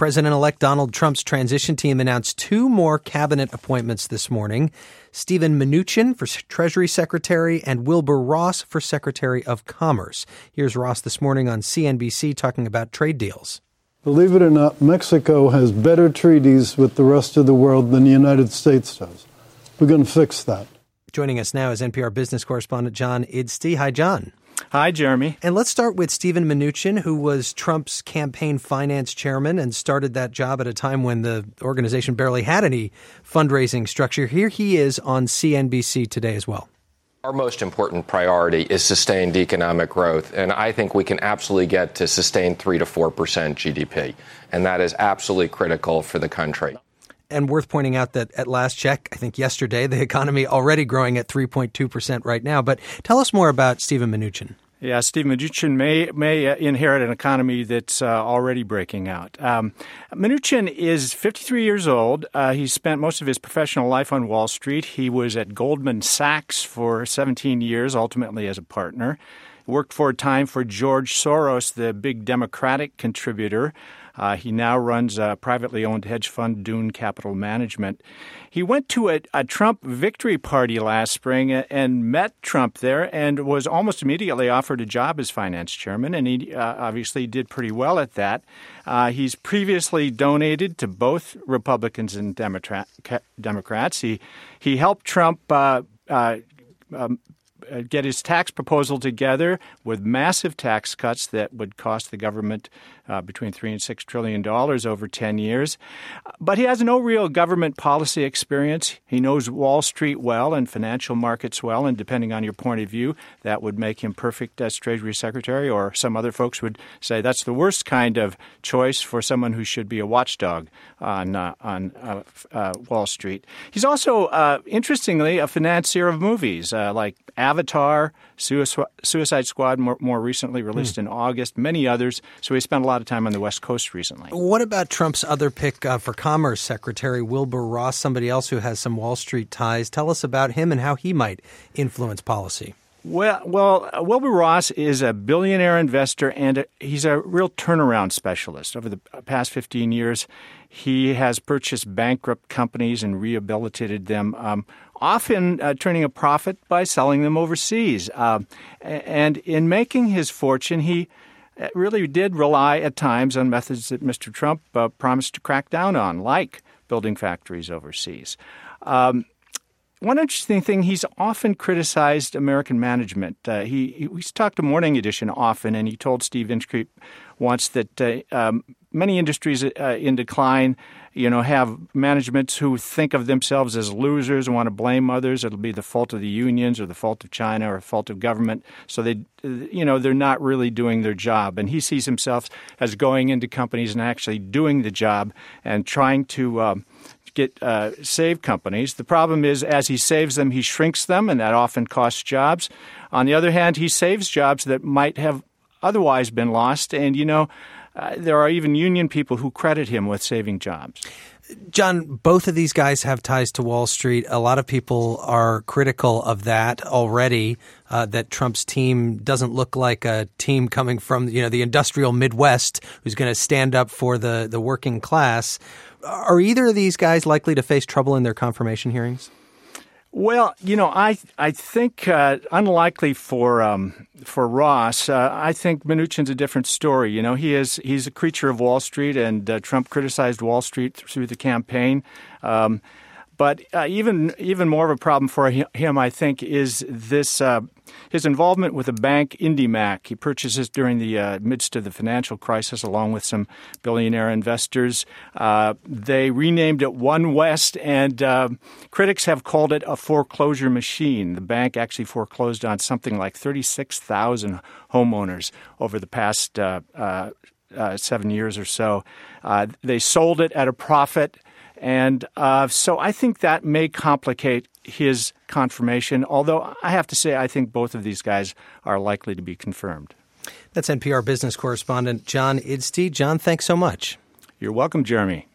President-elect Donald Trump's transition team announced two more cabinet appointments this morning. Steven Mnuchin for Treasury Secretary and Wilbur Ross for Secretary of Commerce. Here's Ross this morning on CNBC talking about trade deals. Believe it or not, Mexico has better treaties with the rest of the world than the United States does. We're going to fix that. Joining us now is NPR business correspondent John Idstey. Hi, John. Hi, Jeremy. And let's start with Steven Mnuchin, who was Trump's campaign finance chairman and started that job at a time when the organization barely had any fundraising structure. Here he is on CNBC today as well. Our most important priority is sustained economic growth, and I think we can absolutely get to sustained 3 to 4% GDP, and that is absolutely critical for the country. And worth pointing out that at last check, I think yesterday, the economy already growing at 3.2% right now. But tell us more about Steven Mnuchin. Yeah, Steven Mnuchin may inherit an economy that's already breaking out. Mnuchin is 53 years old. He spent most of his professional life on Wall Street. He was at Goldman Sachs for 17 years, ultimately as a partner. Worked for a time for George Soros, the big Democratic contributor. He now runs a privately owned hedge fund, Dune Capital Management. He went to a Trump victory party last spring and met Trump there and was almost immediately offered a job as finance chairman, and he obviously did pretty well at that. He's previously donated to both Republicans and Democrats. He helped Trump get his tax proposal together with massive tax cuts that would cost the government between $3 and $6 trillion over 10 years. But he has no real government policy experience. He knows Wall Street well and financial markets well, and depending on your point of view, that would make him perfect as Treasury Secretary, or some other folks would say that's the worst kind of choice for someone who should be a watchdog on Wall Street. He's also, interestingly, a financier of movies like Avatar, Suicide Squad, more recently released in August, many others. So he spent a lot of time on the West Coast recently. What about Trump's other pick for Commerce Secretary, Wilbur Ross, somebody else who has some Wall Street ties? Tell us about him and how he might influence policy. Well, Wilbur Ross is a billionaire investor, and he's a real turnaround specialist. Over the past 15 years, he has purchased bankrupt companies and rehabilitated them, often turning a profit by selling them overseas. And in making his fortune, he really did rely at times on methods that Mr. Trump promised to crack down on, like building factories overseas. One interesting thing, he's often criticized American management. He's talked to Morning Edition often, and he told Steve Inskeep once that many industries in decline, have managements who think of themselves as losers and want to blame others. It'll be the fault of the unions or the fault of China or the fault of government. So they're not really doing their job. And he sees himself as going into companies and actually doing the job and trying to save companies. The problem is, as he saves them, he shrinks them, and that often costs jobs. On the other hand, he saves jobs that might have otherwise been lost. And, there are even union people who credit him with saving jobs. John, both of these guys have ties to Wall Street. A lot of people are critical of that already, that Trump's team doesn't look like a team coming from, the industrial Midwest who's going to stand up for the working class. Are either of these guys likely to face trouble in their confirmation hearings? Well, I think unlikely for Ross. I think Mnuchin's a different story. He's a creature of Wall Street, and Trump criticized Wall Street through the campaign. But even more of a problem for him, I think, is this his involvement with the bank IndyMac. He purchases during the midst of the financial crisis, along with some billionaire investors. They renamed it One West, and critics have called it a foreclosure machine. The bank actually foreclosed on something like 36,000 homeowners over the past 7 years or so. They sold it at a profit. And so I think that may complicate his confirmation, although I have to say I think both of these guys are likely to be confirmed. That's NPR business correspondent John Idstey. John, thanks so much. You're welcome, Jeremy.